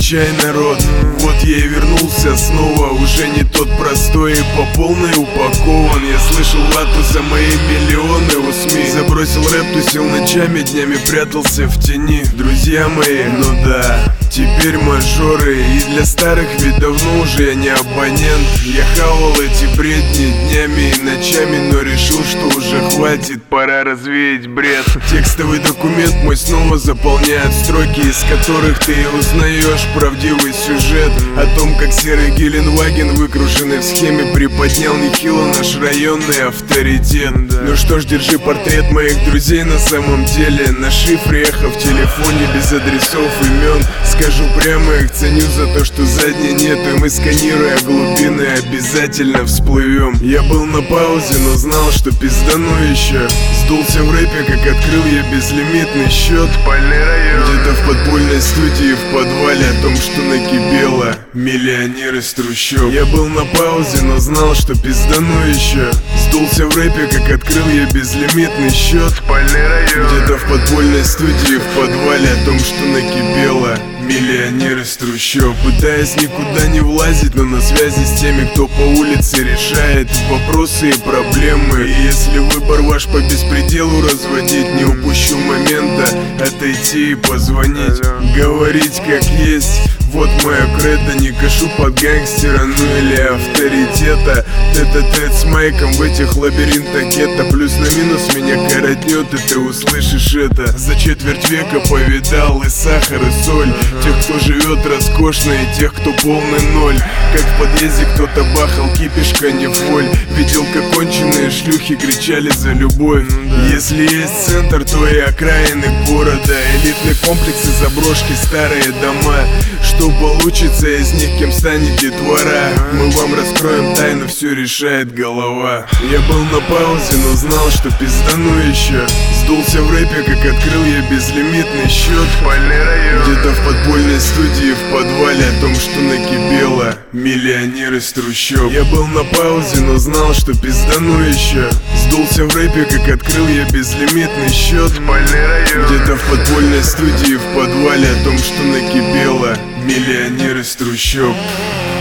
встречай, народ. Вот я и вернулся снова, уже не тот простой и по полной упакован. Я слышал лату за мои миллионы у СМИ. Забросил рэп, тусил ночами, днями прятался в тени. Друзья мои, ну да, теперь мажоры. И для старых ведь давно уже я не абонент. Я хавал эти бредни днями и ночами, но решил, что уже хватит, пора развеять бред. Текстовый документ мой снова заполняет строки, из которых ты и узнаешь правдивый сюжет о том, как серый Геленваген, выкрушенный в схеме, приподнял нехило наш районный авторитет. Ну что ж, держи портрет моих друзей на самом деле на шифре, эхо в телефоне без адресов, имен. Скажу прямо, их ценю за то, что задней нету, и мы, сканируя глубины, обязательно всплывем. Я был на паузе, но знал, что пиздану еще. Сдулся в рэпе, как открыл я безлимитный счет. Спальный район. Где-то в подпольной студии в подвале о том, что накипело миллионер из трущоб. Я был на паузе, но знал, что пиздану еще. Сдулся в рэпе, как открыл я безлимитный счет. Спальный район. Где-то в подпольной студии в подвале о том, что накипело миллионер из трущоб. Пытаясь никуда не влазить, но на связи с теми, кто по улице решает вопросы и проблемы. И если выбор ваш по беспределу разводить, не упущу момента отойти и позвонить. Говорить как есть, вот моя кредо, не кашу под гангстера, ну или авторитета. Тет-а-тет с майком в этих лабиринтах гетто. Плюс на минус меня коротнет, и ты услышишь это. За четверть века повидал и сахар, и соль. Тех, кто живет роскошно, и тех, кто полный ноль. Как в подъезде кто-то бахал, кипишка не фоль. Видел, как конченые шлюхи кричали за любовь. Если есть центр, то и окраины города. Элитные комплексы, заброшки, старые дома. Что получится из них, кем станет детвора? Мы вам раскроем тайну, все решает голова. Я был на паузе, но знал, что пиздану еще. Сдулся в рэпе, как открыл я безлимитный счет. Спальный район. Где-то в подпольной студии в подвале о том, что накипело миллионер из трущоб. Я был на паузе, но знал, что пиздану еще. Сдулся в рэпе, как открыл я безлимитный счет. Спальный район. Где-то в подпольной студии в подвале о том, что накипело миллионер из трущоб.